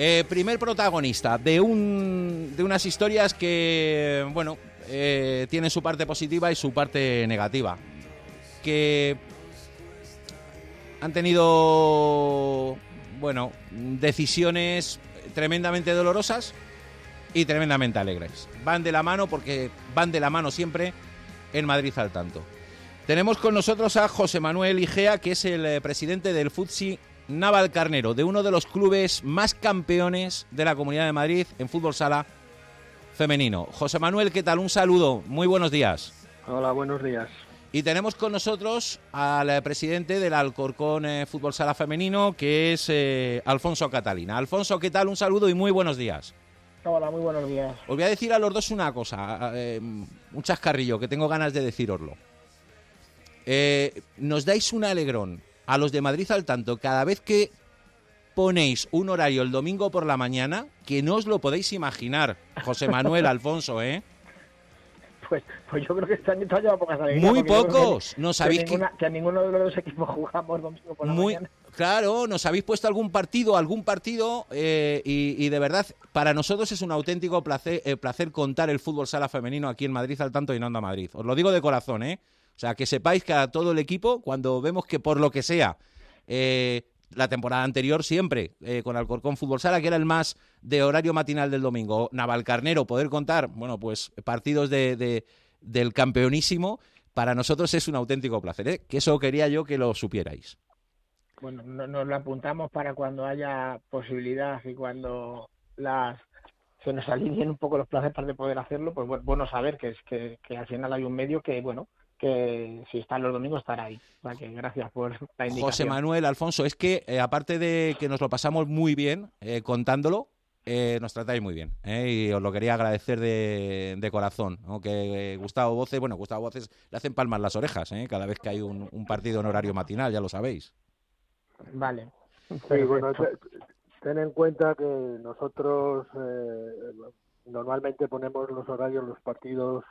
Primer protagonista de unas historias que, bueno, tienen su parte positiva y su parte negativa. Que han tenido, bueno, decisiones tremendamente dolorosas y tremendamente alegres. Van de la mano porque van de la mano siempre en Madrid al tanto. Tenemos con nosotros a José Manuel Igea, que es el presidente del Futsi Navalcarnero, de uno de los clubes más campeones de la Comunidad de Madrid en fútbol sala femenino. José Manuel, ¿qué tal? Un saludo, muy buenos días. Hola, buenos días. Y tenemos con nosotros al presidente del Alcorcón Fútbol Sala Femenino, que es Alfonso Catalina. Alfonso, ¿qué tal? Un saludo y muy buenos días. Hola, muy buenos días. Os voy a decir a los dos una cosa, un chascarrillo, que tengo ganas de decíroslo. Nos dais un alegrón a los de Madrid al tanto cada vez que ponéis un horario el domingo por la mañana, que no os lo podéis imaginar, José Manuel, Alfonso, ¿eh? Pues yo creo que este año te ha llevado pocas alegrías. Muy pocos. No sabéis que a ninguno de los dos equipos jugamos domingo por la mañana. Claro, nos habéis puesto algún partido y de verdad, para nosotros es un auténtico placer contar el fútbol sala femenino aquí en Madrid al tanto y en Onda Madrid. Os lo digo de corazón, ¿eh? O sea, que sepáis que a todo el equipo, cuando vemos que por lo que sea, la temporada anterior siempre, con Alcorcón Fútbol Sala, que era el más de horario matinal del domingo, Navalcarnero, poder contar, bueno, pues partidos del campeonísimo, para nosotros es un auténtico placer, ¿eh? Que eso quería yo que lo supierais. Bueno, nos lo apuntamos para cuando haya posibilidad y cuando se nos alineen un poco los plazos para poder hacerlo, pues bueno saber que al final hay un medio que, bueno, que si está los domingos estará ahí. O sea que gracias por la indicación. José Manuel, Alfonso, es que aparte de que nos lo pasamos muy bien contándolo, nos tratáis muy bien, y os lo quería agradecer de corazón, ¿no? Que Gustavo Voces le hacen palmas las orejas cada vez que hay un partido en horario matinal, ya lo sabéis. Vale. Sí, bueno, ten en cuenta que nosotros normalmente ponemos los horarios, los partidos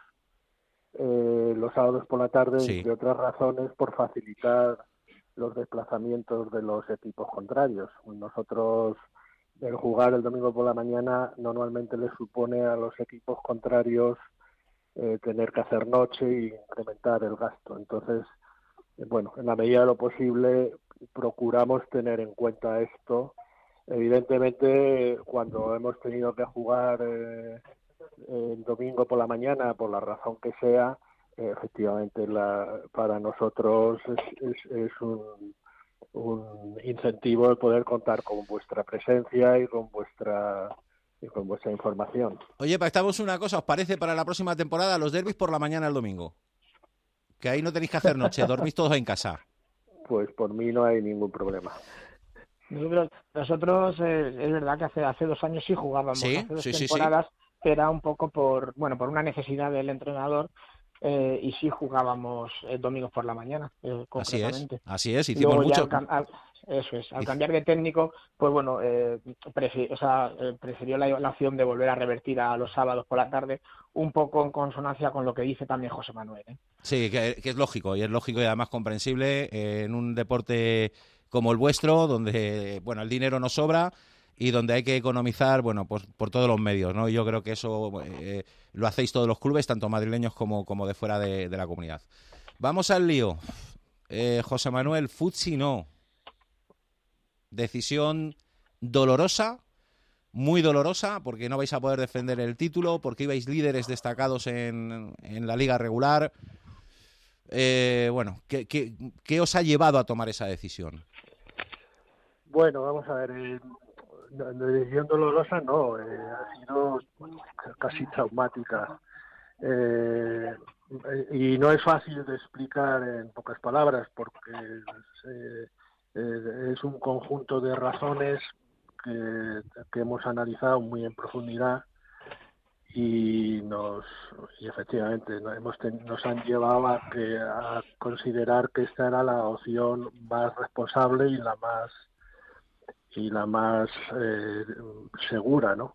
los sábados por la tarde, sí, entre otras razones por facilitar los desplazamientos de los equipos contrarios. Nosotros, el jugar el domingo por la mañana normalmente les supone a los equipos contrarios tener que hacer noche y incrementar el gasto. Entonces, bueno, en la medida de lo posible procuramos tener en cuenta esto. Evidentemente, cuando hemos tenido que jugar el domingo por la mañana, por la razón que sea, efectivamente para nosotros es un incentivo el poder contar con vuestra presencia y con vuestra información. Oye, pactamos una cosa, ¿os parece para la próxima temporada los derbis por la mañana el domingo? Que ahí no tenéis que hacer noche, dormís todos en casa. Pues por mí no hay ningún problema. Nosotros es verdad que hace 2 años sí jugábamos, ¿sí? Hace 2 sí, temporadas, era un poco por una necesidad del entrenador, y sí jugábamos domingos por la mañana, concretamente. Así es, hicimos mucho. Eso es, al cambiar de técnico, pues bueno, prefirió la opción de volver a revertir a los sábados por la tarde, un poco en consonancia con lo que dice también José Manuel, ¿eh? Sí, que es lógico, y además comprensible en un deporte como el vuestro, donde, bueno, el dinero no sobra y donde hay que economizar, bueno, pues por todos los medios, ¿no? Y yo creo que eso lo hacéis todos los clubes, tanto madrileños como de fuera de la comunidad. Vamos al lío. José Manuel, Futsi no. Decisión dolorosa, muy dolorosa, porque no vais a poder defender el título, porque ibais líderes destacados en la liga regular. Bueno, ¿qué os ha llevado a tomar esa decisión? Bueno, vamos a ver, la decisión dolorosa no, ha sido casi traumática, y no es fácil de explicar en pocas palabras porque es un conjunto de razones que hemos analizado muy en profundidad y efectivamente nos han llevado a considerar que esta era la opción más responsable y la más segura, ¿no?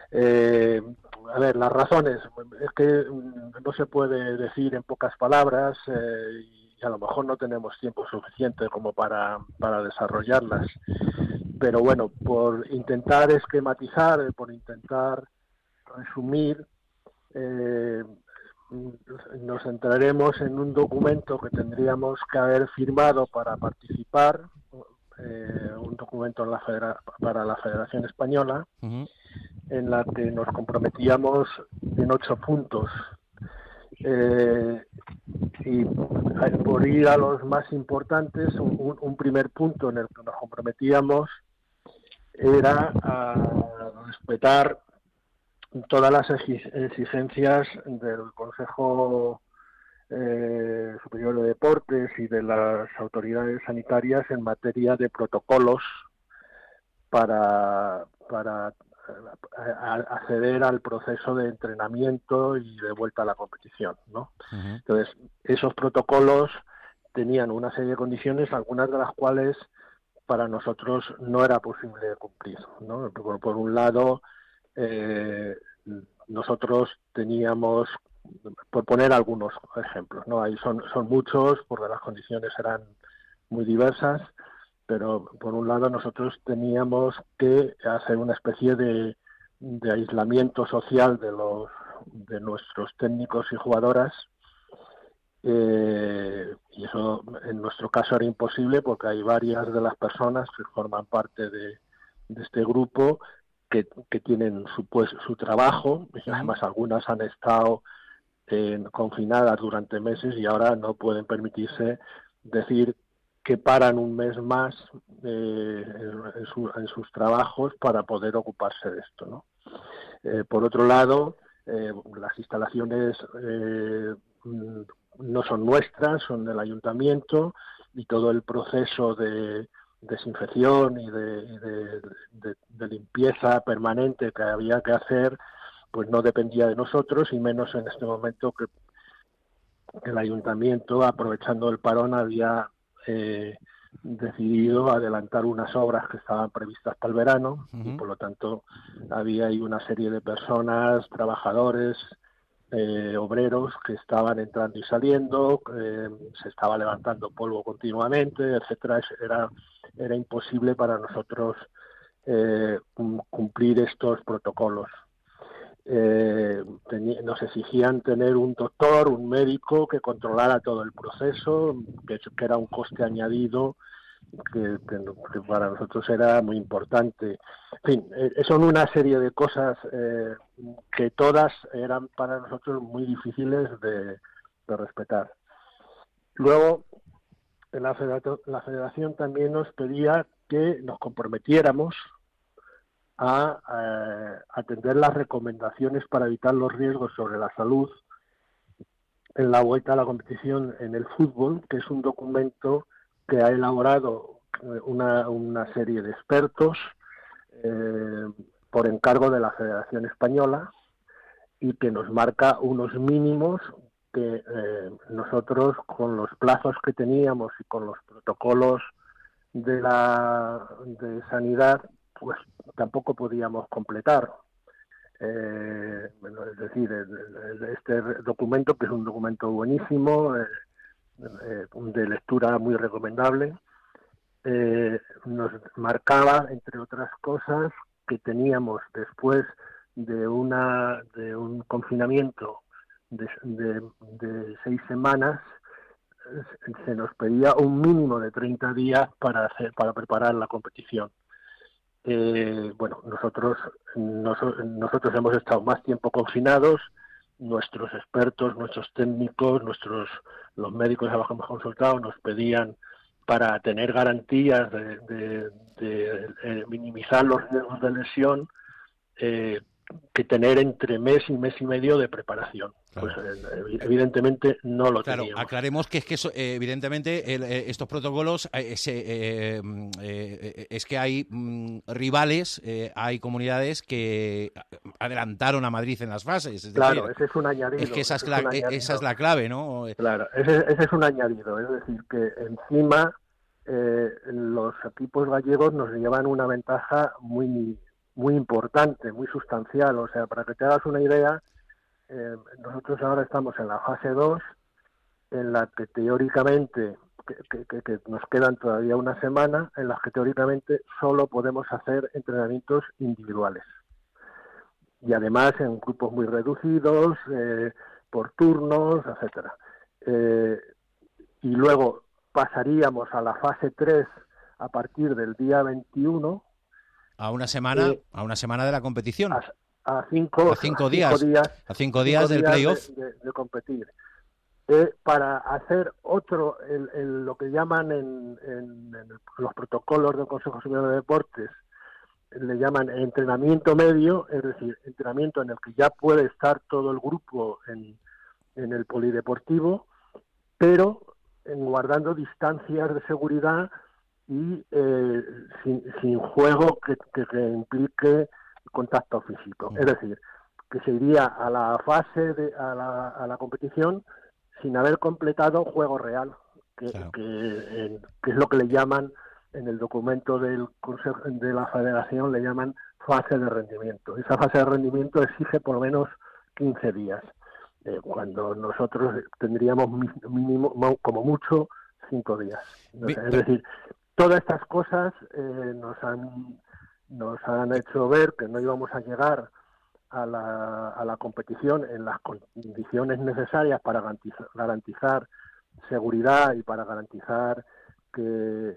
A ver, las razones es que no se puede decir en pocas palabras, y a lo mejor no tenemos tiempo suficiente como para desarrollarlas. pero bueno, por intentar esquematizar, por intentar resumir, nos centraremos en un documento que tendríamos que haber firmado para participar, un documento para la Federación Española, en la que nos comprometíamos en 8 puntos. Y por ir a los más importantes, un primer punto en el que nos comprometíamos era a respetar todas las exigencias del Consejo Superior de Deportes y de las autoridades sanitarias en materia de protocolos para acceder al proceso de entrenamiento y de vuelta a la competición, ¿no? Entonces, esos protocolos tenían una serie de condiciones, algunas de las cuales para nosotros no era posible cumplir, ¿no? Por un lado, nosotros teníamos, por poner algunos ejemplos, ¿no? Ahí son muchos, porque las condiciones eran muy diversas, pero por un lado nosotros teníamos que hacer una especie de aislamiento social de nuestros técnicos y jugadoras, y eso en nuestro caso era imposible porque hay varias de las personas que forman parte de este grupo que tienen su trabajo, y además algunas han estado confinadas durante meses y ahora no pueden permitirse decir que paran un mes más en sus trabajos para poder ocuparse de esto, ¿no? Por otro lado, las instalaciones no son nuestras, son del ayuntamiento, y todo el proceso de desinfección y de limpieza permanente que había que hacer, pues no dependía de nosotros, y menos en este momento que el ayuntamiento, aprovechando el parón, había decidido adelantar unas obras que estaban previstas para el verano, y por lo tanto había ahí una serie de personas, trabajadores, obreros que estaban entrando y saliendo, se estaba levantando polvo continuamente, etcétera. Era imposible para nosotros cumplir estos protocolos. Nos exigían tener un doctor, un médico que controlara todo el proceso, que era un coste añadido que para nosotros era muy importante. En fin, son una serie de cosas que todas eran para nosotros muy difíciles de respetar. Luego, la Federación también nos pedía que nos comprometiéramos a atender las recomendaciones para evitar los riesgos sobre la salud en la vuelta a la competición en el fútbol, que es un documento que ha elaborado una serie de expertos por encargo de la Federación Española, y que nos marca unos mínimos que nosotros, con los plazos que teníamos y con los protocolos de sanidad, pues tampoco podíamos completar. Es decir, este documento, que es un documento buenísimo, de lectura muy recomendable, nos marcaba, entre otras cosas, que teníamos, después de un confinamiento de 6 semanas, se nos pedía un mínimo de 30 días para preparar la competición. Bueno, nosotros hemos estado más tiempo confinados. Nuestros expertos, nuestros técnicos, los médicos a los que hemos consultado nos pedían, para tener garantías de minimizar los riesgos de lesión, que tener entre mes y mes y medio de preparación. Claro. Pues evidentemente no lo teníamos. Claro, aclaremos que es que evidentemente estos protocolos es que hay rivales, hay comunidades que adelantaron a Madrid en las fases. Claro, ese es un añadido. Es que esa es la clave, ¿no? Claro, ese es un añadido. Es decir, que encima los equipos gallegos nos llevan una ventaja muy importante, muy sustancial. O sea, para que te hagas una idea, nosotros ahora estamos en la fase 2, en la que teóricamente que nos quedan todavía una semana en las que teóricamente solo podemos hacer entrenamientos individuales. Y además en grupos muy reducidos, por turnos, etcétera. Y luego pasaríamos a la fase 3 a partir del día 21. A una semana de la competición. A cinco días del playoff. De competir. Para hacer otro, lo que llaman en los protocolos del Consejo Superior de Deportes, le llaman entrenamiento medio, es decir, entrenamiento en el que ya puede estar todo el grupo en el polideportivo, pero guardando distancias de seguridad y sin juego que implique contacto físico. Es decir, que se iría a la fase a la competición sin haber completado juego real, que es lo que le llaman en el documento del Consejo de la Federación, le llaman fase de rendimiento. Esa fase de rendimiento exige por lo menos 15 días, cuando nosotros tendríamos mínimo, como mucho, 5 días. Es decir, todas estas cosas nos han hecho ver que no íbamos a llegar a la competición en las condiciones necesarias para garantizar seguridad y para garantizar que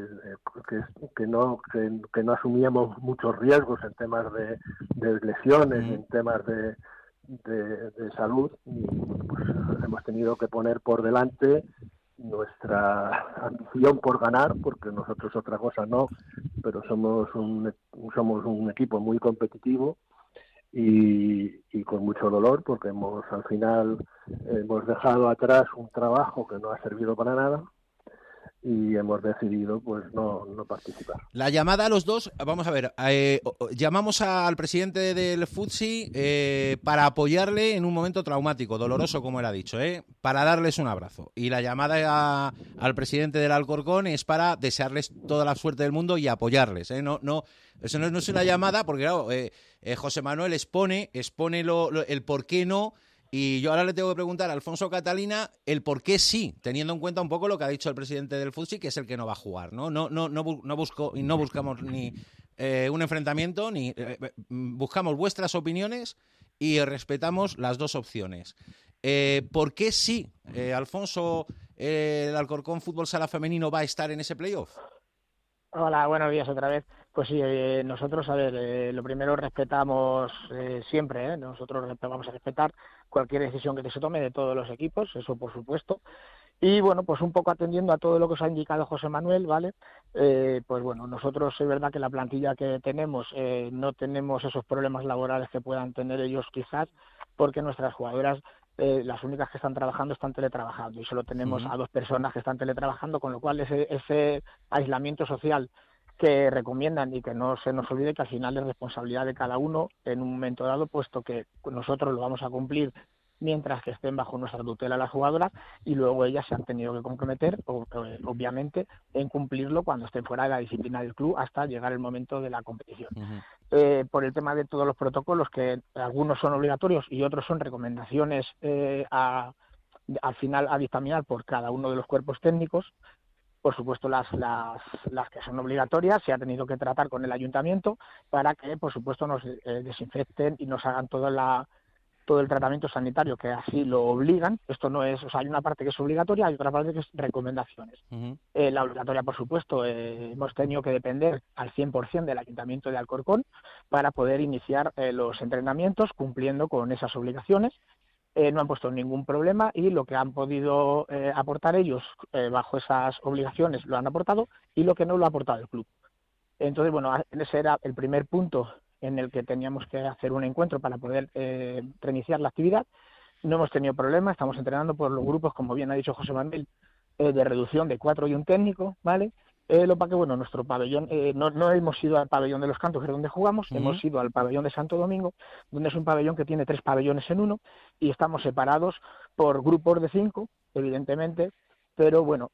no asumíamos muchos riesgos en temas de lesiones, en temas de salud, y pues hemos tenido que poner por delante nuestra ambición por ganar, porque nosotros otra cosa no, pero somos un equipo muy competitivo y con mucho dolor, porque al final hemos dejado atrás un trabajo que no ha servido para nada y hemos decidido pues no participar. La llamada a los dos, vamos a ver, llamamos al presidente del FTSI para apoyarle en un momento traumático, doloroso como él ha dicho, para darles un abrazo. Y la llamada al presidente del Alcorcón es para desearles toda la suerte del mundo y apoyarles. Eso no es una llamada, porque claro, José Manuel expone el por qué no. Y yo ahora le tengo que preguntar a Alfonso Catalina el por qué sí, teniendo en cuenta un poco lo que ha dicho el presidente del FTSI, que es el que no va a jugar, ¿no? No buscamos ni un enfrentamiento, ni buscamos vuestras opiniones y respetamos las dos opciones. ¿Por qué sí, Alfonso, el Alcorcón Fútbol Sala Femenino va a estar en ese playoff? Hola, buenos días otra vez. Pues sí, nosotros, a ver, lo primero respetamos siempre, nosotros vamos a respetar cualquier decisión que se tome de todos los equipos, eso por supuesto. Y bueno, pues un poco atendiendo a todo lo que os ha indicado José Manuel, ¿vale? Pues bueno, nosotros es verdad que la plantilla que tenemos no tenemos esos problemas laborales que puedan tener ellos quizás, porque nuestras jugadoras, las únicas que están trabajando están teletrabajando y solo tenemos a 2 personas que están teletrabajando, con lo cual ese aislamiento social que recomiendan, y que no se nos olvide que al final es responsabilidad de cada uno en un momento dado, puesto que nosotros lo vamos a cumplir mientras que estén bajo nuestra tutela las jugadoras, y luego ellas se han tenido que comprometer, obviamente, en cumplirlo cuando estén fuera de la disciplina del club hasta llegar el momento de la competición. Por el tema de todos los protocolos, que algunos son obligatorios y otros son recomendaciones al final a dictaminar por cada uno de los cuerpos técnicos. Por supuesto, las que son obligatorias se ha tenido que tratar con el ayuntamiento para que, por supuesto, nos desinfecten y nos hagan todo el tratamiento sanitario que así lo obligan. Esto no es, o sea, hay una parte que es obligatoria y otra parte que es recomendaciones. La obligatoria, por supuesto, hemos tenido que depender al 100% del Ayuntamiento de Alcorcón para poder iniciar los entrenamientos cumpliendo con esas obligaciones. No han puesto ningún problema y lo que han podido aportar ellos bajo esas obligaciones lo han aportado, y lo que no lo ha aportado el club. Entonces, bueno, ese era el primer punto en el que teníamos que hacer un encuentro para poder reiniciar la actividad. No hemos tenido problema, estamos entrenando por los grupos, como bien ha dicho José Manuel, de reducción de 4 y un técnico, ¿vale? Lo para que, bueno, nuestro pabellón, no hemos ido al pabellón de los Cantos, que es donde jugamos, hemos ido al pabellón de Santo Domingo, donde es un pabellón que tiene 3 pabellones en uno, y estamos separados por grupos de 5, evidentemente, pero bueno,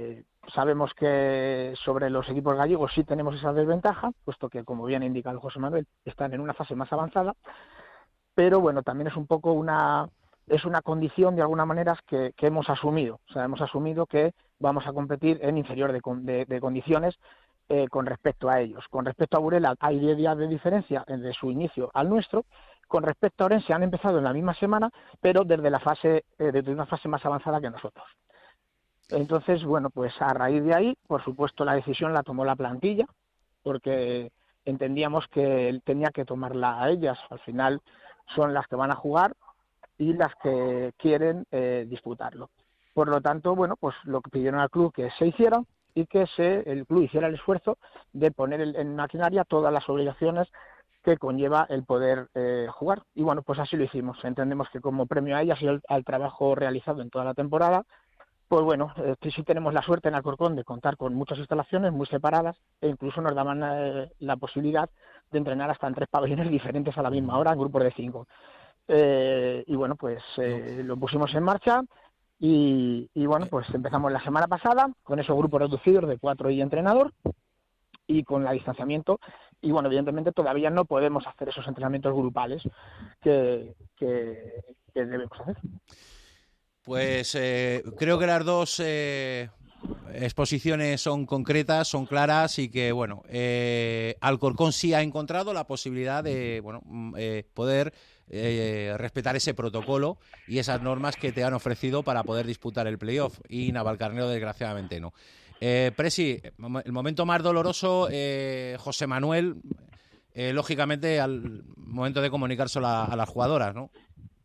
sabemos que sobre los equipos gallegos sí tenemos esa desventaja, puesto que, como bien ha indicado José Manuel, están en una fase más avanzada, pero bueno, también es un poco una es una condición de alguna manera que hemos asumido. O sea, hemos asumido que vamos a competir en inferior de condiciones con respecto a ellos. Con respecto a Burela hay 10 días de diferencia de su inicio al nuestro. Con respecto a Orense han empezado en la misma semana, pero desde una fase más avanzada que nosotros. Entonces, bueno, pues a raíz de ahí, por supuesto, la decisión la tomó la plantilla, porque entendíamos que tenía que tomarla a ellas. Al final son las que van a jugar y las que quieren disputarlo. Por lo tanto, bueno, pues lo que pidieron al club que se hiciera y que el club hiciera el esfuerzo de poner en maquinaria todas las obligaciones que conlleva el poder jugar. Y bueno, pues así lo hicimos. Entendemos que como premio a ellas y al trabajo realizado en toda la temporada, pues bueno, sí tenemos la suerte en Alcorcón de contar con muchas instalaciones muy separadas e incluso nos daban la posibilidad de entrenar hasta en 3 pabellones diferentes a la misma hora en grupos de 5. Y bueno, pues lo pusimos en marcha y bueno, pues empezamos la semana pasada con esos grupos reducidos de 4 y entrenador y con el distanciamiento. Y bueno, evidentemente todavía no podemos hacer esos entrenamientos grupales que debemos hacer. Pues creo que las dos exposiciones son concretas, son claras y que, bueno, Alcorcón sí ha encontrado la posibilidad de, bueno, poder respetar ese protocolo y esas normas que te han ofrecido para poder disputar el playoff, y Navalcarnero desgraciadamente no. Presi, el momento más doloroso, José Manuel, lógicamente al momento de comunicárselo a las jugadoras, ¿no?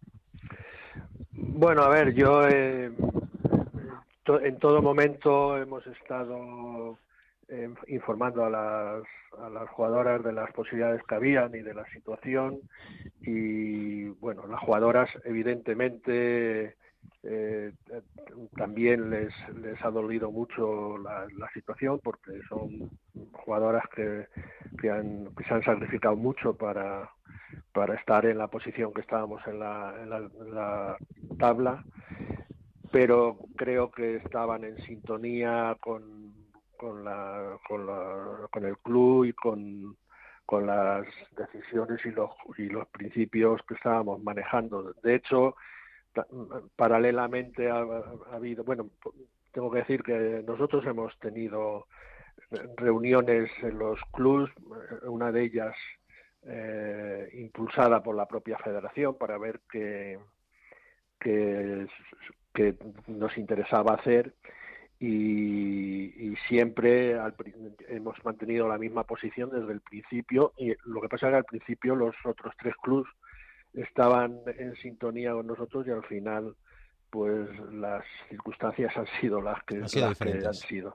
Bueno, a ver, yo en todo momento hemos estado informando a las jugadoras de las posibilidades que habían y de la situación, y bueno, las jugadoras evidentemente también les ha dolido mucho la situación, porque son jugadoras que se han sacrificado mucho para estar en la posición que estábamos en la tabla, pero creo que estaban en sintonía con el club y con las decisiones y los principios que estábamos manejando. De hecho, paralelamente ha habido, bueno, tengo que decir que nosotros hemos tenido reuniones en los clubs, una de ellas impulsada por la propia federación, para ver qué nos interesaba hacer, y siempre hemos mantenido la misma posición desde el principio. Y lo que pasa es que al principio los otros 3 clubs estaban en sintonía con nosotros y al final pues las circunstancias han sido las que han sido.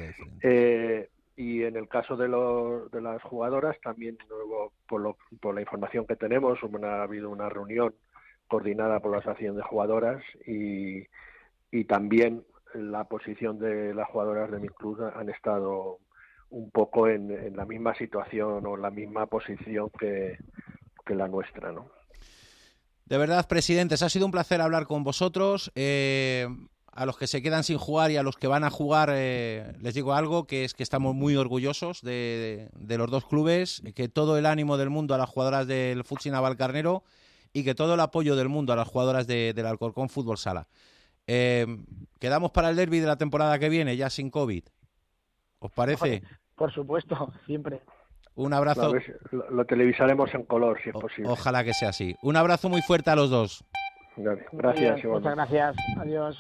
Y en el caso de las jugadoras también, por la información que tenemos, ha habido una reunión coordinada por la Asociación de Jugadoras, y también la posición de las jugadoras de mi club han estado un poco en la misma situación o la misma posición que la nuestra, ¿no? De verdad, presidentes, ha sido un placer hablar con vosotros. A los que se quedan sin jugar y a los que van a jugar, les digo algo, que es que estamos muy orgullosos de los dos clubes, que todo el ánimo del mundo a las jugadoras del Futsi Navalcarnero y que todo el apoyo del mundo a las jugadoras del Alcorcón Fútbol Sala. Quedamos para el derbi de la temporada que viene, ya sin COVID. ¿Os parece? Por supuesto, siempre. Un abrazo. Lo televisaremos en color, si es posible. Ojalá que sea así. Un abrazo muy fuerte a los dos. Gracias. Muchas gracias. Adiós.